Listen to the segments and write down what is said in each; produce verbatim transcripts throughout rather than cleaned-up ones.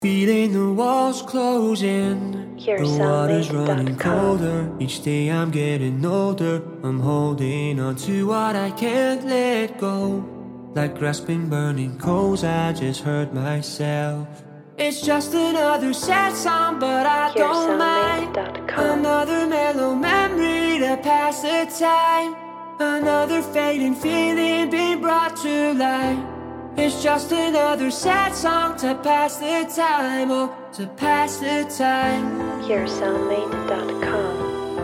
Feeling the walls closing, the water's running colder. Each day I'm getting older, I'm holding on to what I can't let go. Like grasping burning coals, I just hurt myself. It's just another sad song, but I don't mind. Another mellow memory to pass the time. Another fading feeling being brought to light. It's just another sad song to pass the time, oh, to pass the time. Hear Soundmate dot com.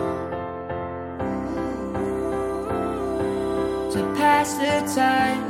To pass the time.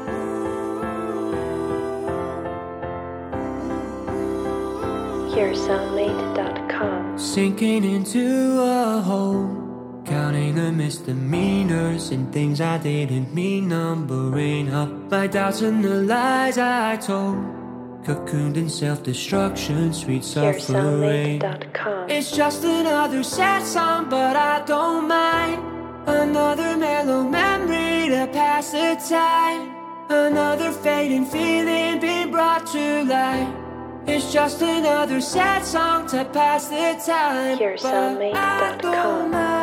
Hear Soundmate dot com. Sinking into a hole, counting the misdemeanors and things I didn't mean, numbering up my doubts and the lies I told. Cocooned in self-destruction, sweet suffering. It's just another sad song, but I don't mind. Another mellow memory to pass the time. Another fading feeling being brought to light. It's just another sad song to pass the time, Hear Soundmate dot com.